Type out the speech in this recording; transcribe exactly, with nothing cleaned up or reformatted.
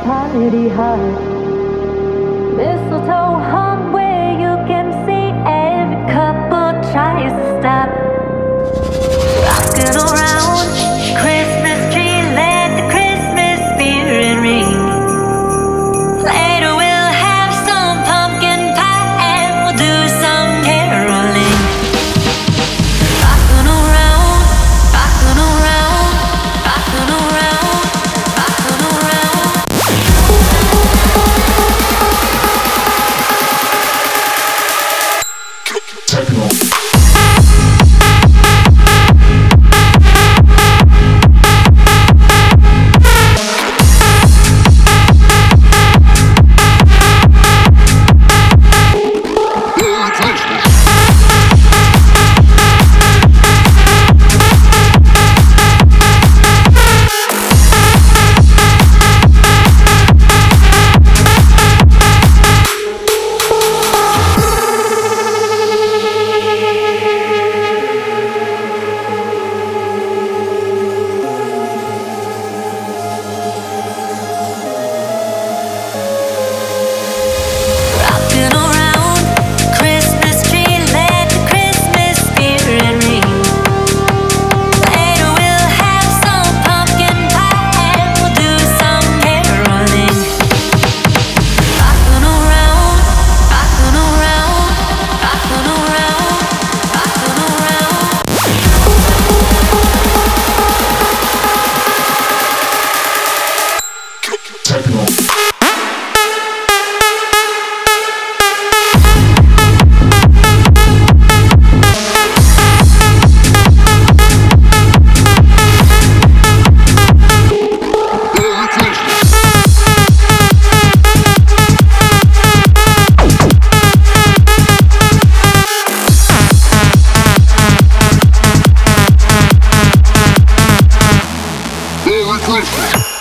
party hard. Mistletoe hung where you can see every couple tries to stop. Rocking around Christmas tree, let the Christmas spirit ring. Later we'll have some pumpkin pie and we'll do some caroling. Rocking around, rocking around, rocking around, rocking around. Techno. Rocking around Christmas tree, let the Christmas spirit ring. Later we'll have some pumpkin pie and we'll do some caroling. Rocking around, rocking around, rocking around, rocking around. Techno. Merry Christmas.